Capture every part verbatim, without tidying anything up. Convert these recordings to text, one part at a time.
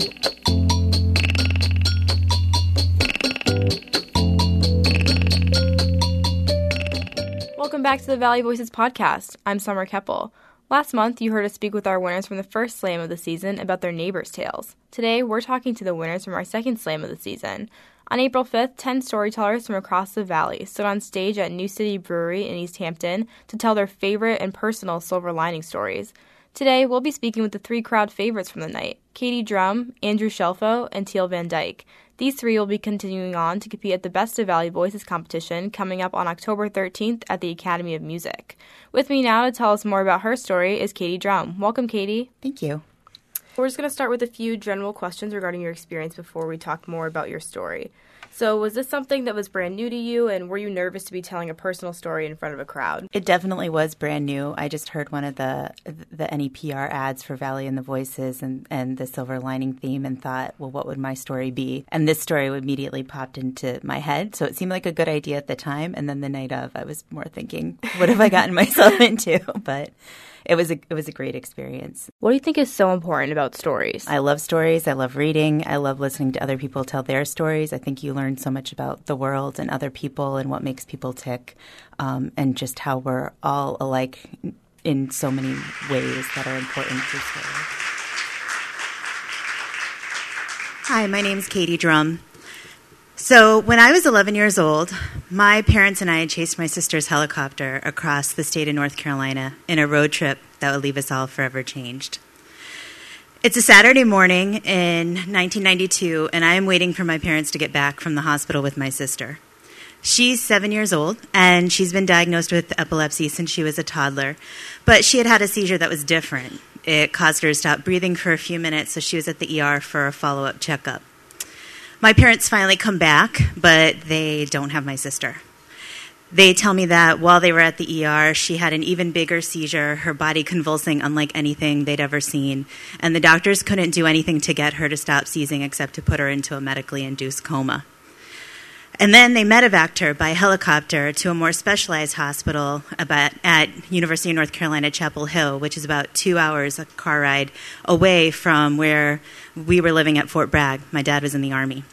Welcome back to the Valley Voices podcast. I'm Summer Keppel. Last month, you heard us speak with our winners from the first slam of the season about their neighbors' tales. Today, we're talking to the winners from our second slam of the season. On April fifth, ten storytellers from across the valley stood on stage at New City Brewery in East Hampton to tell their favorite and personal silver lining stories. Today, we'll be speaking with the three crowd favorites from the night, Katie Drum, Andrew Shelfo, and Teal Van Dyke. These three will be continuing on to compete at the Best of Valley Voices competition coming up on October thirteenth at the Academy of Music. With me now to tell us more about her story is Katie Drum. Welcome, Katie. Thank you. We're just going to start with a few general questions regarding your experience before we talk more about your story. So was this something that was brand new to you, and were you nervous to be telling a personal story in front of a crowd? It definitely was brand new. I just heard one of the the N E P R ads for Valley and the Voices and, and the Silver Lining theme and thought, well, what would my story be? And this story immediately popped into my head. So it seemed like a good idea at the time. And then the night of, I was more thinking, what have I gotten myself into? But It was a it was a great experience. What do you think is so important about stories? I love stories. I love reading. I love listening to other people tell their stories. I think you learn so much about the world and other people and what makes people tick, um, and just how we're all alike in so many ways that are important to stories. Hi, my name's Katie Drum. So when I was eleven years old, my parents and I chased my sister's helicopter across the state of North Carolina in a road trip that would leave us all forever changed. It's a Saturday morning in nineteen ninety-two, and I am waiting for my parents to get back from the hospital with my sister. She's seven years old, and she's been diagnosed with epilepsy since she was a toddler, but she had had a seizure that was different. It caused her to stop breathing for a few minutes, so she was at the E R for a follow-up checkup. My parents finally come back, but they don't have my sister. They tell me that while they were at the E R, she had an even bigger seizure, her body convulsing unlike anything they'd ever seen, and the doctors couldn't do anything to get her to stop seizing except to put her into a medically induced coma. And then they medevaced her by helicopter to a more specialized hospital about, at University of North Carolina, Chapel Hill, which is about two hours a car ride away from where we were living at Fort Bragg. My dad was in the Army.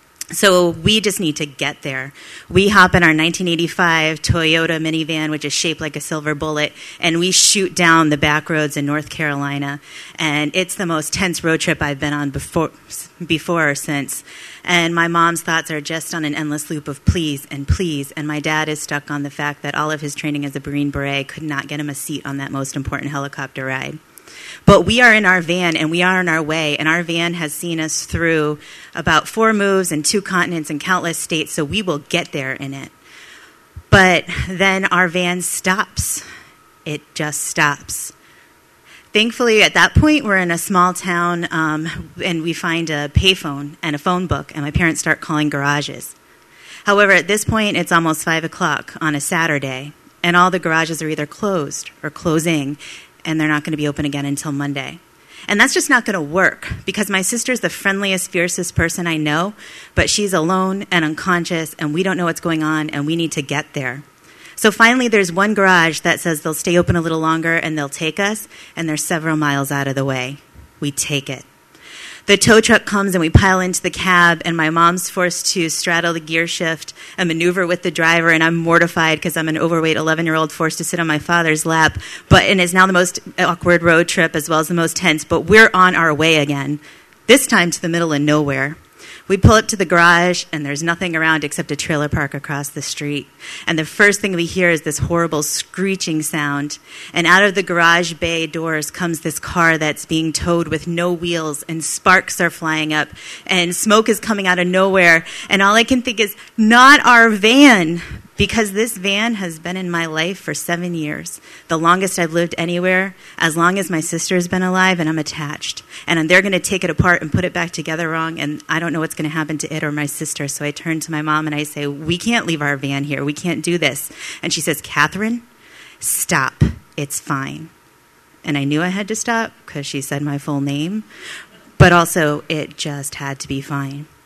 So we just need to get there. We hop in our nineteen eighty-five Toyota minivan, which is shaped like a silver bullet, and we shoot down the back roads in North Carolina. And it's the most tense road trip I've been on before, before or since. And my mom's thoughts are just on an endless loop of please and please. And my dad is stuck on the fact that all of his training as a Marine Beret could not get him a seat on that most important helicopter ride. But we are in our van, and we are on our way, and our van has seen us through about four moves and two continents and countless states, so we will get there in it. But then our van stops. It just stops. Thankfully, at that point, we're in a small town, um, and we find a payphone and a phone book, and my parents start calling garages. However, at this point, it's almost five o'clock on a Saturday, and all the garages are either closed or closing, and they're not going to be open again until Monday. And that's just not going to work because my sister's the friendliest, fiercest person I know, but she's alone and unconscious, and we don't know what's going on, and we need to get there. So finally, there's one garage that says they'll stay open a little longer, and they'll take us, and they're several miles out of the way. We take it. The tow truck comes and we pile into the cab, and my mom's forced to straddle the gear shift and maneuver with the driver, and I'm mortified because I'm an overweight eleven-year-old forced to sit on my father's lap, but and it's now the most awkward road trip as well as the most tense, but we're on our way again, this time to the middle of nowhere. We pull up to the garage, and there's nothing around except a trailer park across the street. And the first thing we hear is this horrible screeching sound. And out of the garage bay doors comes this car that's being towed with no wheels, and sparks are flying up, and smoke is coming out of nowhere. And all I can think is, not our van, because this van has been in my life for seven years, the longest I've lived anywhere, as long as my sister's been alive, and I'm attached. And they're going to take it apart and put it back together wrong, and I don't know what's going to happen to it or my sister. So I turn to my mom and I say, we can't leave our van here. We can't do this. And she says, Catherine, stop. It's fine. And I knew I had to stop because she said my full name, but also it just had to be fine.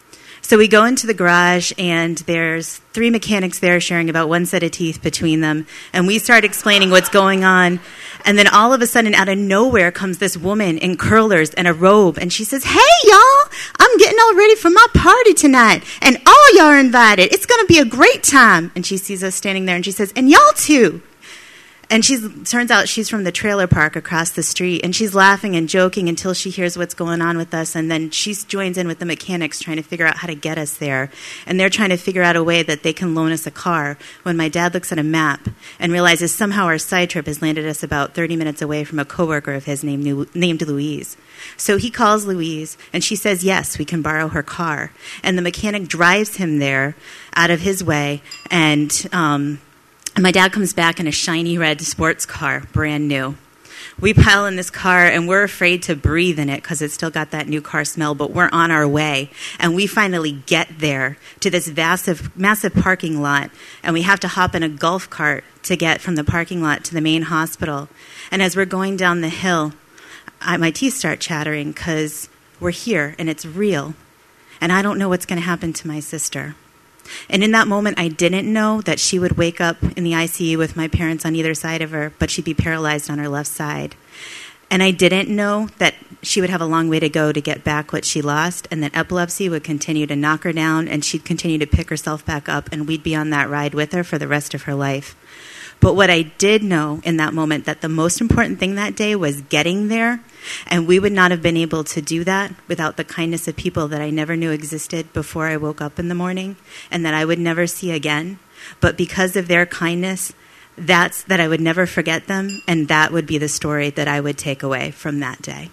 So we go into the garage, and there's three mechanics there sharing about one set of teeth between them. And we start explaining what's going on. And then all of a sudden, out of nowhere, comes this woman in curlers and a robe. And she says, "Hey, y'all, I'm getting all ready for my party tonight. And all y'all are invited. It's going to be a great time." And she sees us standing there, and she says, "And y'all too." And she turns out she's from the trailer park across the street, and she's laughing and joking until she hears what's going on with us, and then she joins in with the mechanics trying to figure out how to get us there. And they're trying to figure out a way that they can loan us a car when my dad looks at a map and realizes somehow our side trip has landed us about thirty minutes away from a coworker of his named, named Louise. So he calls Louise, and she says, yes, we can borrow her car. And the mechanic drives him there out of his way, and... Um, And my dad comes back in a shiny red sports car, brand new. We pile in this car, and we're afraid to breathe in it because it's still got that new car smell, but we're on our way. And we finally get there to this massive, massive parking lot, and we have to hop in a golf cart to get from the parking lot to the main hospital. And as we're going down the hill, I, my teeth start chattering because we're here, and it's real. And I don't know what's going to happen to my sister. And in that moment, I didn't know that she would wake up in the I C U with my parents on either side of her, but she'd be paralyzed on her left side. And I didn't know that she would have a long way to go to get back what she lost, and that epilepsy would continue to knock her down, and she'd continue to pick herself back up, and we'd be on that ride with her for the rest of her life. But what I did know in that moment, that the most important thing that day was getting there, and we would not have been able to do that without the kindness of people that I never knew existed before I woke up in the morning, and that I would never see again. But because of their kindness, that's that I would never forget them, and that would be the story that I would take away from that day.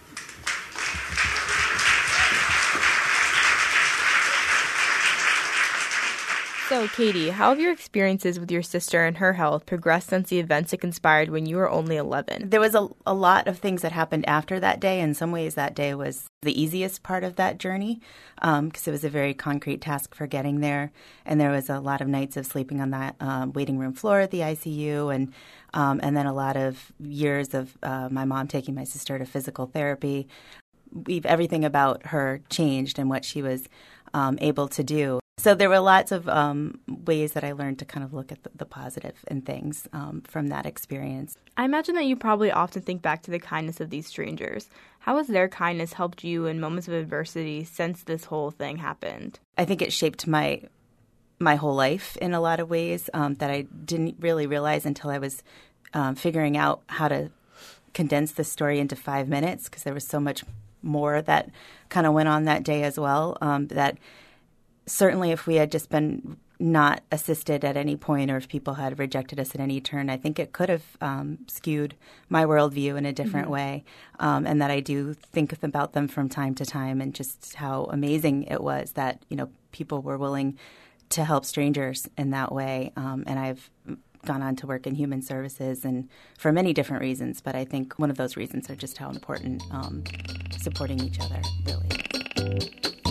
So, Katie, how have your experiences with your sister and her health progressed since the events that conspired when you were only eleven? There was a, a lot of things that happened after that day. In some ways, that day was the easiest part of that journey because um, it was a very concrete task for getting there. And there was a lot of nights of sleeping on that um, waiting room floor at the I C U, and um, and then a lot of years of uh, my mom taking my sister to physical therapy. We've, everything about her changed and what she was um, able to do. So there were lots of um, ways that I learned to kind of look at the, the positive in things um, from that experience. I imagine that you probably often think back to the kindness of these strangers. How has their kindness helped you in moments of adversity since this whole thing happened? I think it shaped my my whole life in a lot of ways um, that I didn't really realize until I was um, figuring out how to condense the story into five minutes because there was so much more that kind of went on that day as well um, that certainly if we had just been not assisted at any point or if people had rejected us at any turn, I think it could have um, skewed my worldview in a different mm-hmm. way. Um, and that I do think about them from time to time and just how amazing it was that, you know, people were willing to help strangers in that way. Um, and I've gone on to work in human services and for many different reasons. But I think one of those reasons are just how important um, supporting each other really is.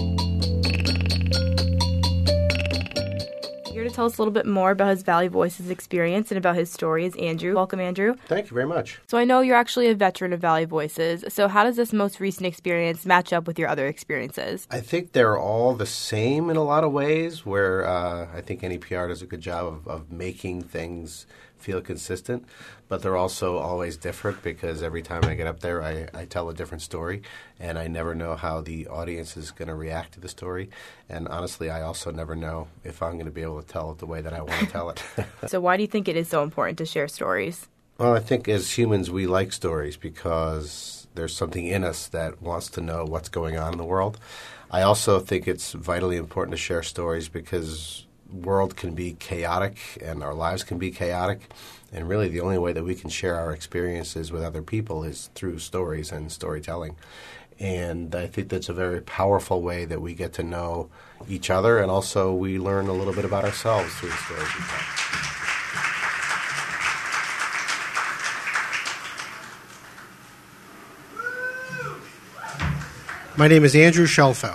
Here to tell us a little bit more about his Valley Voices experience and about his story is Andrew. Welcome, Andrew. Thank you very much. So I know you're actually a veteran of Valley Voices. So how does this most recent experience match up with your other experiences? I think they're all the same in a lot of ways, where uh, I think N E P R does a good job of, of making things feel consistent, but they're also always different because every time I get up there, I, I tell a different story, and I never know how the audience is going to react to the story. And honestly, I also never know if I'm going to be able to tell it the way that I want to tell it. So why do you think it is so important to share stories? Well, I think as humans, we like stories because there's something in us that wants to know what's going on in the world. I also think it's vitally important to share stories because world can be chaotic and our lives can be chaotic, and really the only way that we can share our experiences with other people is through stories and storytelling. And I think that's a very powerful way that we get to know each other, and also we learn a little bit about ourselves through the stories we tell. My name is Andrew Shelfo.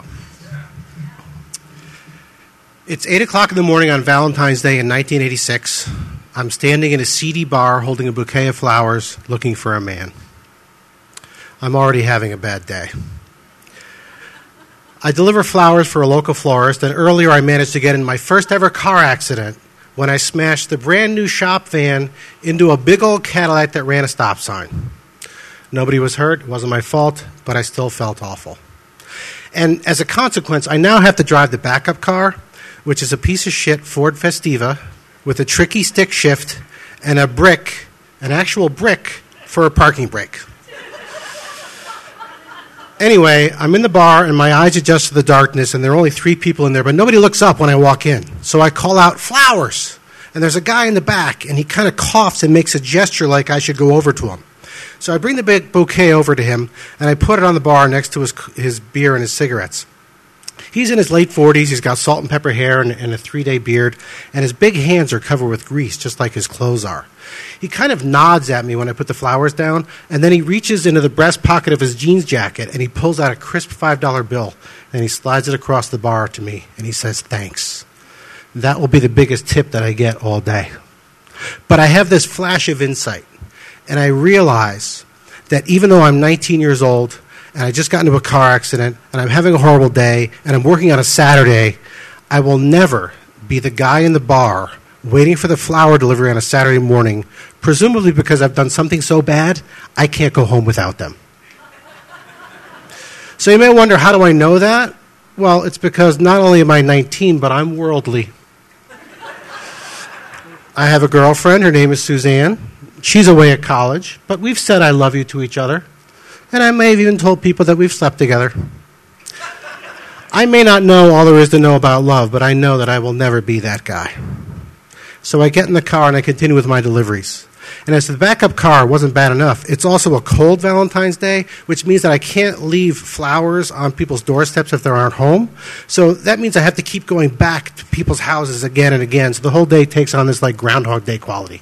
It's eight o'clock in the morning on Valentine's Day in nineteen eighty-six. I'm standing in a seedy bar holding a bouquet of flowers, looking for a man. I'm already having a bad day. I deliver flowers for a local florist, and earlier I managed to get in my first ever car accident when I smashed the brand new shop van into a big old Cadillac that ran a stop sign. Nobody was hurt. It wasn't my fault, but I still felt awful. And as a consequence, I now have to drive the backup car, which is a piece of shit Ford Festiva with a tricky stick shift and a brick, an actual brick, for a parking brake. Anyway, I'm in the bar, and my eyes adjust to the darkness, and there are only three people in there, but nobody looks up when I walk in. So I call out, "Flowers!" And there's a guy in the back, and he kind of coughs and makes a gesture like I should go over to him. So I bring the big bouquet over to him, and I put it on the bar next to his, his beer and his cigarettes. He's in his late forties. He's got salt and pepper hair and, and a three-day beard, and his big hands are covered with grease, just like his clothes are. He kind of nods at me when I put the flowers down, and then he reaches into the breast pocket of his jeans jacket, and he pulls out a crisp five dollar bill, and he slides it across the bar to me, and he says, "Thanks. That will be the biggest tip that I get all day." But I have this flash of insight, and I realize that even though I'm nineteen years old, and I just got into a car accident, and I'm having a horrible day, and I'm working on a Saturday, I will never be the guy in the bar waiting for the flower delivery on a Saturday morning, presumably because I've done something so bad, I can't go home without them. So you may wonder, how do I know that? Well, it's because not only am I nineteen, but I'm worldly. I have a girlfriend. Her name is Suzanne. She's away at college, but we've said I love you to each other. And I may have even told people that we've slept together. I may not know all there is to know about love, but I know that I will never be that guy. So I get in the car and I continue with my deliveries. And as the backup car wasn't bad enough, it's also a cold Valentine's Day, which means that I can't leave flowers on people's doorsteps if they aren't home. So that means I have to keep going back to people's houses again and again. So the whole day takes on this like Groundhog Day quality.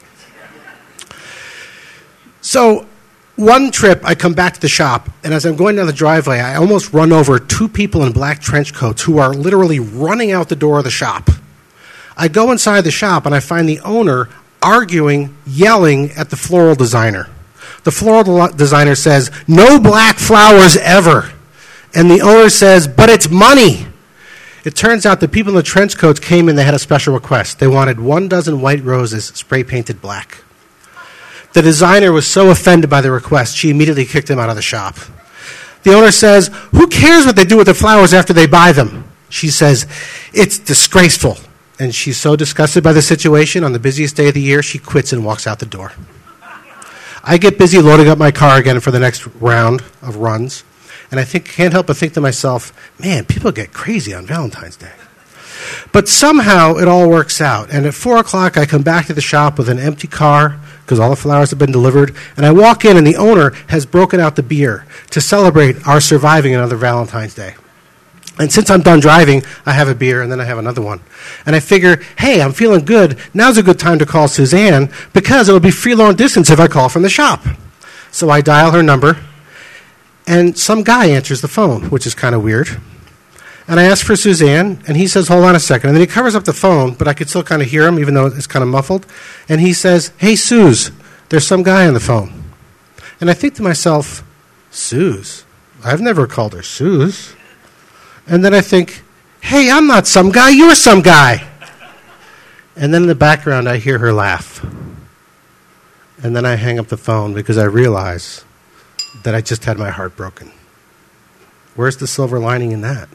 So one trip, I come back to the shop, and as I'm going down the driveway, I almost run over two people in black trench coats who are literally running out the door of the shop. I go inside the shop, and I find the owner arguing, yelling at the floral designer. The floral designer says, "No black flowers ever." And the owner says, "But it's money." It turns out the people in the trench coats came in, they had a special request. They wanted one dozen white roses spray-painted black. The designer was so offended by the request, she immediately kicked him out of the shop. The owner says, "Who cares what they do with the flowers after they buy them?" She says, "It's disgraceful." And she's so disgusted by the situation, on the busiest day of the year, she quits and walks out the door. I get busy loading up my car again for the next round of runs, and I think can't help but think to myself, man, people get crazy on Valentine's Day. But somehow it all works out, and at four o'clock I come back to the shop with an empty car, because all the flowers have been delivered, and I walk in and the owner has broken out the beer to celebrate our surviving another Valentine's Day. And since I'm done driving, I have a beer and then I have another one. And I figure, hey, I'm feeling good. Now's a good time to call Suzanne because it'll be free long distance if I call from the shop. So I dial her number, and some guy answers the phone, which is kind of weird. And I ask for Suzanne, and he says, "Hold on a second." And then he covers up the phone, but I could still kind of hear him, even though it's kind of muffled. And he says, "Hey, Suze, there's some guy on the phone." And I think to myself, Suze? I've never called her Suze. And then I think, hey, I'm not some guy, you're some guy. And then in the background, I hear her laugh. And then I hang up the phone because I realize that I just had my heart broken. Where's the silver lining in that?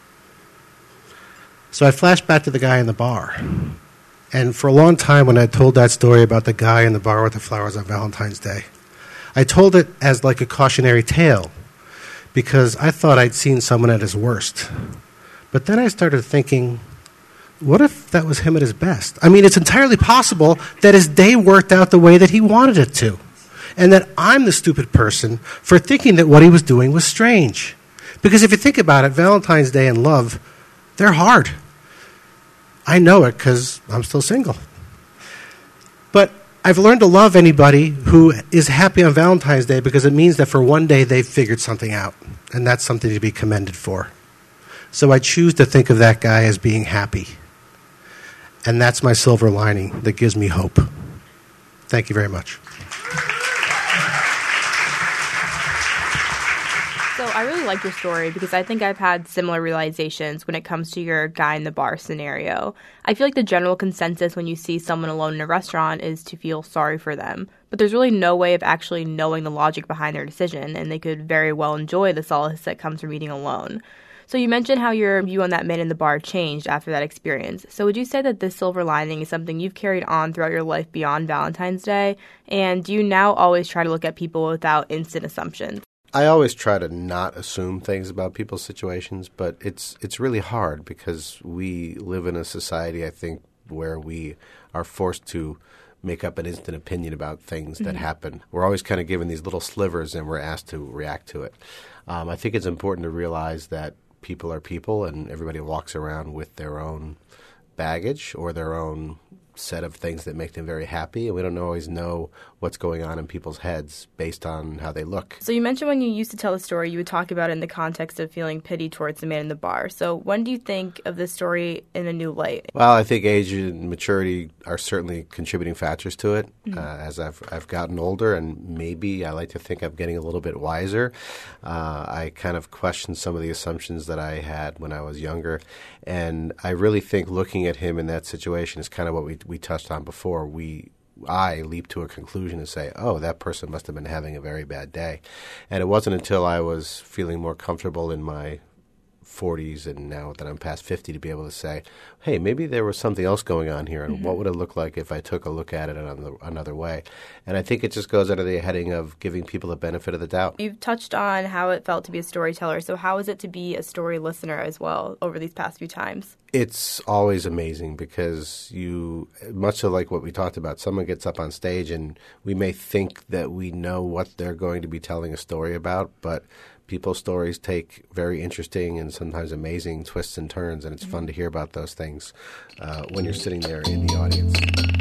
So I flash back to the guy in the bar. And for a long time when I told that story about the guy in the bar with the flowers on Valentine's Day, I told it as like a cautionary tale because I thought I'd seen someone at his worst. But then I started thinking, what if that was him at his best? I mean, it's entirely possible that his day worked out the way that he wanted it to, and that I'm the stupid person for thinking that what he was doing was strange. Because if you think about it, Valentine's Day and love, they're hard. I know it because I'm still single. But I've learned to love anybody who is happy on Valentine's Day because it means that for one day they've figured something out, and that's something to be commended for. So I choose to think of that guy as being happy. And that's my silver lining that gives me hope. Thank you very much. So I really like your story because I think I've had similar realizations when it comes to your guy in the bar scenario. I feel like the general consensus when you see someone alone in a restaurant is to feel sorry for them, but there's really no way of actually knowing the logic behind their decision, and they could very well enjoy the solace that comes from eating alone. So you mentioned how your view on that man in the bar changed after that experience. So would you say that this silver lining is something you've carried on throughout your life beyond Valentine's Day? And do you now always try to look at people without instant assumptions? I always try to not assume things about people's situations, but it's it's really hard because we live in a society, I think, where we are forced to make up an instant opinion about things that mm-hmm. happen. We're always kind of given these little slivers and we're asked to react to it. Um, I think it's important to realize that people are people and everybody walks around with their own baggage or their own set of things that make them very happy, and we don't always know what's going on in people's heads based on how they look. So you mentioned when you used to tell a story, you would talk about it in the context of feeling pity towards the man in the bar. So when do you think of this story in a new light? Well, I think age and maturity are certainly contributing factors to it. Mm-hmm. Uh, as I've I've gotten older, and maybe I like to think I'm getting a little bit wiser, uh, I kind of question some of the assumptions that I had when I was younger, and I really think looking at him in that situation is kind of what we we touched on before. We I leap to a conclusion and say, oh, that person must have been having a very bad day. And it wasn't until I was feeling more comfortable in my forties and now that I'm past fifty to be able to say, hey, maybe there was something else going on here, and mm-hmm. what would it look like if I took a look at it another, another way? And I think it just goes under the heading of giving people the benefit of the doubt. You've touched on how it felt to be a storyteller, so how is it to be a story listener as well over these past few times? It's always amazing because you, much like what we talked about, someone gets up on stage and we may think that we know what they're going to be telling a story about, but people's stories take very interesting and sometimes amazing twists and turns, and it's fun to hear about those things uh, when you're sitting there in the audience.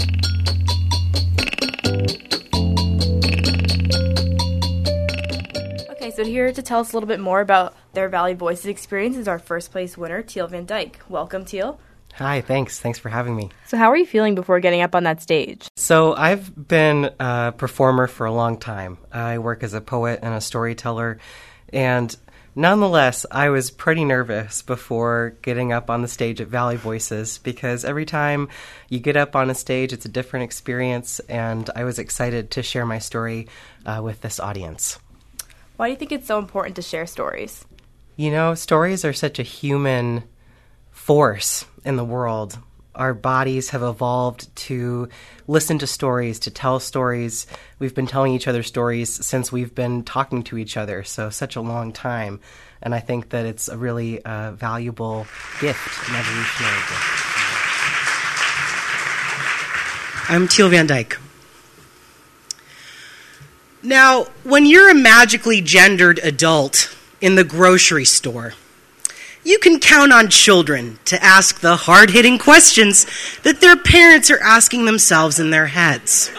Okay, so here to tell us a little bit more about their Valley Voices experience is our first place winner, Teal Van Dyke. Welcome, Teal. Hi, thanks. Thanks for having me. So how are you feeling before getting up on that stage? So I've been a performer for a long time. I work as a poet and a storyteller. And nonetheless, I was pretty nervous before getting up on the stage at Valley Voices because every time you get up on a stage, it's a different experience, and I was excited to share my story uh, with this audience. Why do you think it's so important to share stories? You know, stories are such a human force in the world. Our bodies have evolved to listen to stories, to tell stories. We've been telling each other stories since we've been talking to each other, so such a long time. And I think that it's a really uh, valuable gift, an evolutionary gift. I'm Teal Van Dyke. Now, when you're a magically gendered adult in the grocery store, you can count on children to ask the hard-hitting questions that their parents are asking themselves in their heads.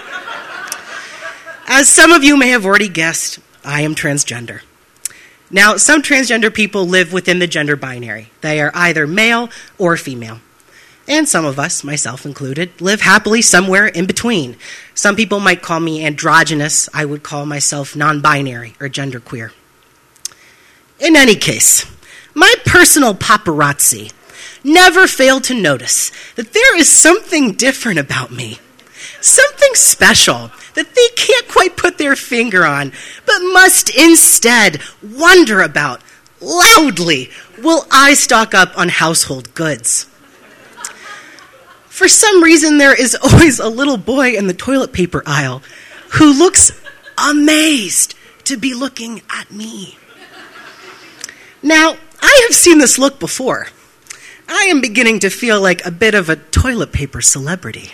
As some of you may have already guessed, I am transgender. Now, some transgender people live within the gender binary. They are either male or female. And some of us, myself included, live happily somewhere in between. Some people might call me androgynous. I would call myself non-binary or genderqueer. In any case, my personal paparazzi never failed to notice that there is something different about me, something special that they can't quite put their finger on, but must instead wonder about loudly while I stock up on household goods. For some reason, there is always a little boy in the toilet paper aisle who looks amazed to be looking at me. Now, I have seen this look before. I am beginning to feel like a bit of a toilet paper celebrity.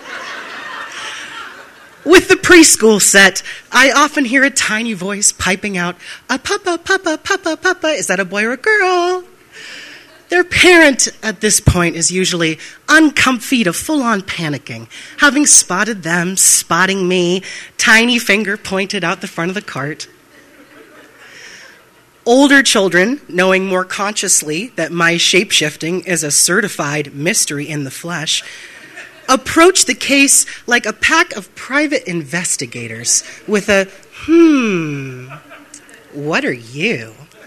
With the preschool set, I often hear a tiny voice piping out, a papa, papa, papa, papa, is that a boy or a girl? Their parent at this point is usually uncomfy to full-on panicking, having spotted them, spotting me, tiny finger pointed out the front of the cart. Older children, knowing more consciously that my shape-shifting is a certified mystery in the flesh, approach the case like a pack of private investigators with a, hmm, what are you?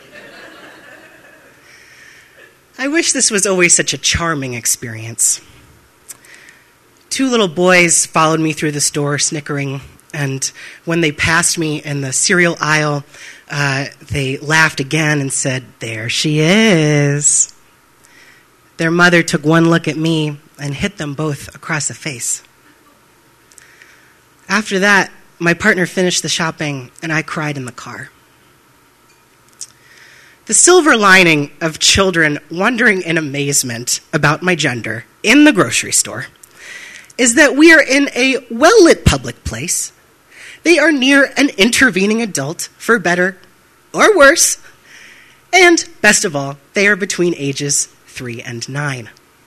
I wish this was always such a charming experience. Two little boys followed me through the store, snickering, and when they passed me in the cereal aisle, uh, they laughed again and said, "There she is." Their mother took one look at me and hit them both across the face. After that, my partner finished the shopping, and I cried in the car. The silver lining of children wondering in amazement about my gender in the grocery store is that we are in a well-lit public place. They are near an intervening adult, for better or worse. And, best of all, they are between ages three and nine.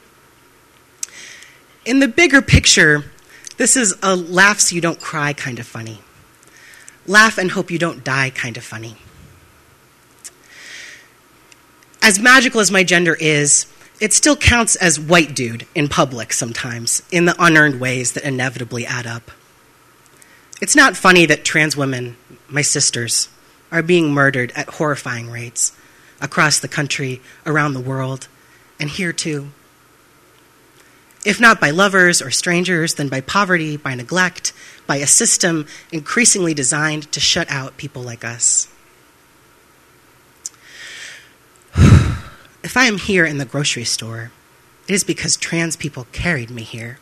In the bigger picture, this is a laugh so you don't cry kind of funny. Laugh and hope you don't die kind of funny. As magical as my gender is, it still counts as white dude in public sometimes, in the unearned ways that inevitably add up. It's not funny that trans women, my sisters, are being murdered at horrifying rates across the country, around the world, and here too. If not by lovers or strangers, then by poverty, by neglect, by a system increasingly designed to shut out people like us. If I am here in the grocery store, it is because trans people carried me here.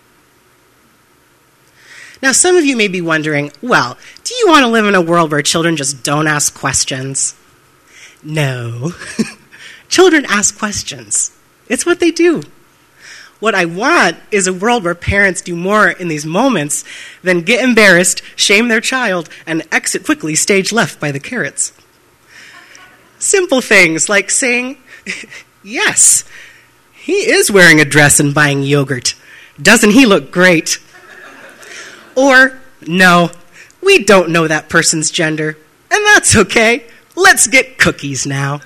Now, some of you may be wondering, well, do you want to live in a world where children just don't ask questions? No. Children ask questions. It's what they do. What I want is a world where parents do more in these moments than get embarrassed, shame their child, and exit quickly stage left by the carrots. Simple things like saying, "Yes, he is wearing a dress and buying yogurt. Doesn't he look great?" Or, "No, we don't know that person's gender, and that's okay. Let's get cookies now."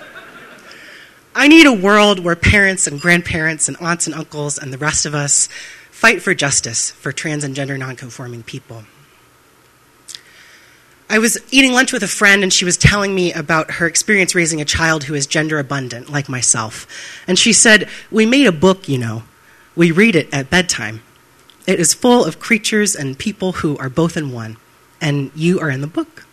I need a world where parents and grandparents and aunts and uncles and the rest of us fight for justice for trans and gender nonconforming people. I was eating lunch with a friend, and she was telling me about her experience raising a child who is gender abundant, like myself. And she said, "We made a book, you know. We read it at bedtime. It is full of creatures and people who are both in one, and you are in the book."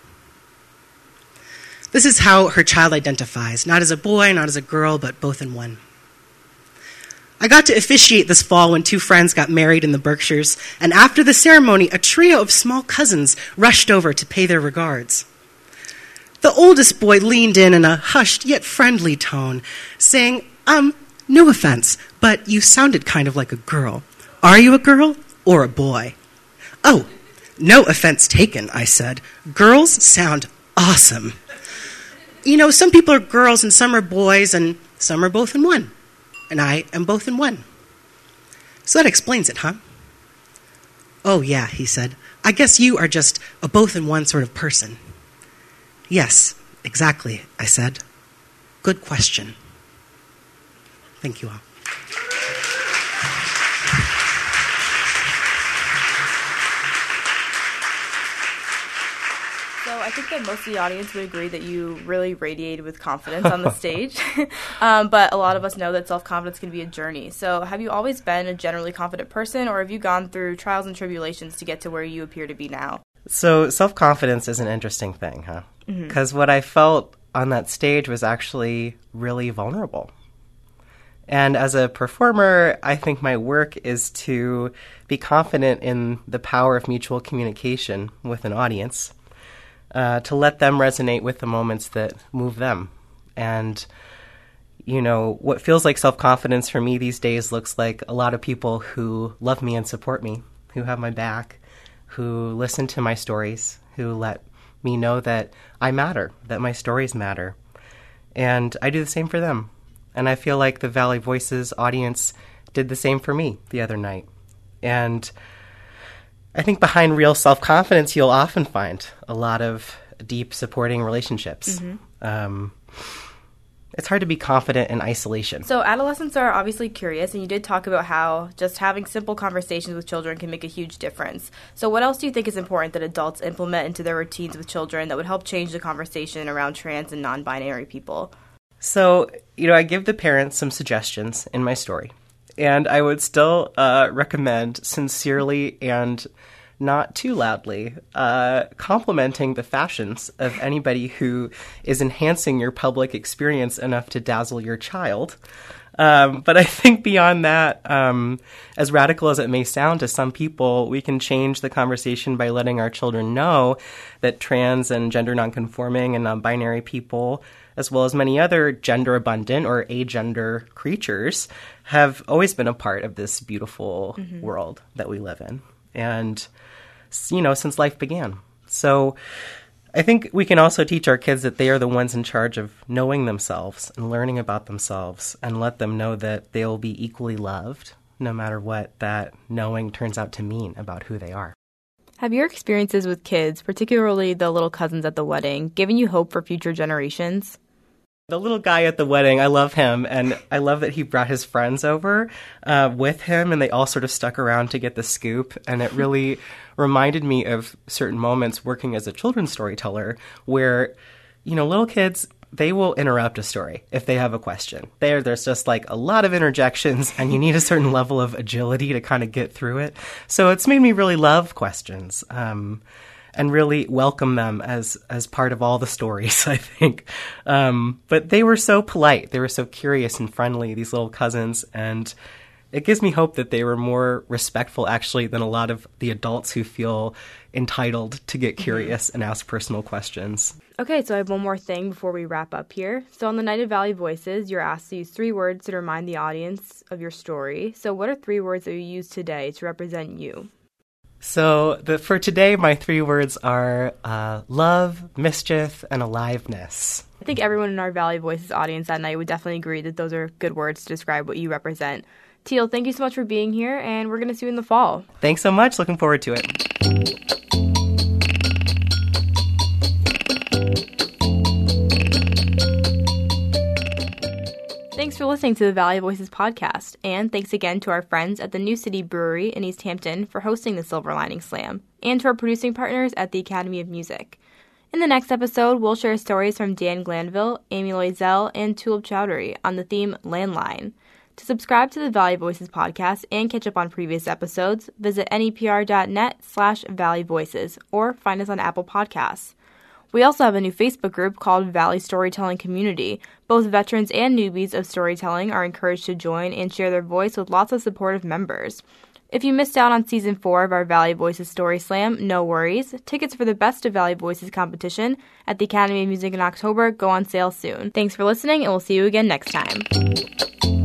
This is how her child identifies, not as a boy, not as a girl, but both in one. I got to officiate this fall when two friends got married in the Berkshires, and after the ceremony, a trio of small cousins rushed over to pay their regards. The oldest boy leaned in in a hushed yet friendly tone, saying, um, "No offense, but you sounded kind of like a girl. Are you a girl or a boy?" "Oh, no offense taken," I said. "Girls sound awesome. You know, some people are girls and some are boys and some are both in one. And I am both in one. So that explains it, huh?" "Oh, yeah," he said. "I guess you are just a both in one sort of person." "Yes, exactly," I said. "Good question." Thank you all. So I think that most of the audience would agree that you really radiated with confidence on the stage. um, but a lot of us know that self-confidence can be a journey. So have you always been a generally confident person, or have you gone through trials and tribulations to get to where you appear to be now? So self-confidence is an interesting thing, huh? Because mm-hmm. what I felt on that stage was actually really vulnerable. And as a performer, I think my work is to be confident in the power of mutual communication with an audience. Uh, to let them resonate with the moments that move them. And, you know, what feels like self-confidence for me these days looks like a lot of people who love me and support me, who have my back, who listen to my stories, who let me know that I matter, that my stories matter. And I do the same for them. And I feel like the Valley Voices audience did the same for me the other night. And I think behind real self-confidence, you'll often find a lot of deep supporting relationships. Mm-hmm. Um, it's hard to be confident in isolation. So adolescents are obviously curious, and you did talk about how just having simple conversations with children can make a huge difference. So what else do you think is important that adults implement into their routines with children that would help change the conversation around trans and non-binary people? So you know, I give the parents some suggestions in my story. And I would still uh, recommend sincerely and not too loudly uh, complimenting the fashions of anybody who is enhancing your public experience enough to dazzle your child. Um, but I think beyond that, um, as radical as it may sound to some people, we can change the conversation by letting our children know that trans and gender nonconforming and non-binary people, as well as many other gender-abundant or agender creatures, have always been a part of this beautiful mm-hmm. world that we live in. And, you know, since life began. So I think we can also teach our kids that they are the ones in charge of knowing themselves and learning about themselves, and let them know that they'll be equally loved no matter what that knowing turns out to mean about who they are. Have your experiences with kids, particularly the little cousins at the wedding, given you hope for future generations? The little guy at the wedding, I love him, and I love that he brought his friends over uh, with him, and they all sort of stuck around to get the scoop, and it really reminded me of certain moments working as a children's storyteller where, you know, little kids, they will interrupt a story if they have a question. There, there's just like a lot of interjections, and you need a certain level of agility to kind of get through it. So it's made me really love questions. Um And really welcome them as as part of all the stories, I think. Um, but they were so polite. They were so curious and friendly, these little cousins. And it gives me hope that they were more respectful, actually, than a lot of the adults who feel entitled to get curious and ask personal questions. Okay, so I have one more thing before we wrap up here. So on the night of Valley Voices, you're asked to use three words to remind the audience of your story. So what are three words that you use today to represent you? So the, for today, my three words are uh, love, mischief, and aliveness. I think everyone in our Valley Voices audience that night would definitely agree that those are good words to describe what you represent. Teal, thank you so much for being here, and we're going to see you in the fall. Thanks so much. Looking forward to it. Thanks for listening to the Valley Voices podcast, and thanks again to our friends at the New City Brewery in East Hampton for hosting the Silver Lining Slam, and to our producing partners at the Academy of Music. In the next episode, we'll share stories from Dan Glanville, Amy Loisel, and Tulip Chowdhury on the theme Landline. To subscribe to the Valley Voices podcast and catch up on previous episodes, visit nepr.net slash Valley Voices or find us on Apple Podcasts. We also have a new Facebook group called Valley Storytelling Community. Both veterans and newbies of storytelling are encouraged to join and share their voice with lots of supportive members. If you missed out on Season four of our Valley Voices Story Slam, no worries. Tickets for the Best of Valley Voices competition at the Academy of Music in October go on sale soon. Thanks for listening, and we'll see you again next time.